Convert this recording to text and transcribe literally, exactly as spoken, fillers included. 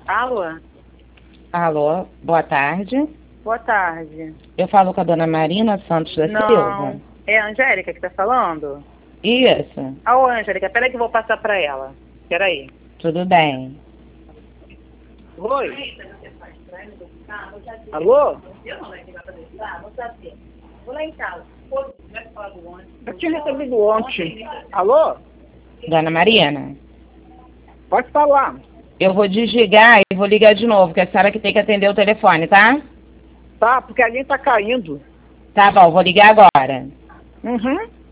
Alô? Alô, boa tarde. Boa tarde. Eu falo com a dona Marina Santos da Não, Silva. é a Angélica que tá falando? Isso, Ô, Angélica, peraí que eu vou passar pra ela. Peraí. tudo bem. Oi? Alô? Vou lá em casa. Eu tinha recebido ontem. Alô? Dona Marina, Pode falar. eu vou desligar e vou ligar de novo, que é a senhora que tem que atender o telefone, tá? Tá, porque a linha tá caindo. Tá bom, vou ligar agora. Uhum.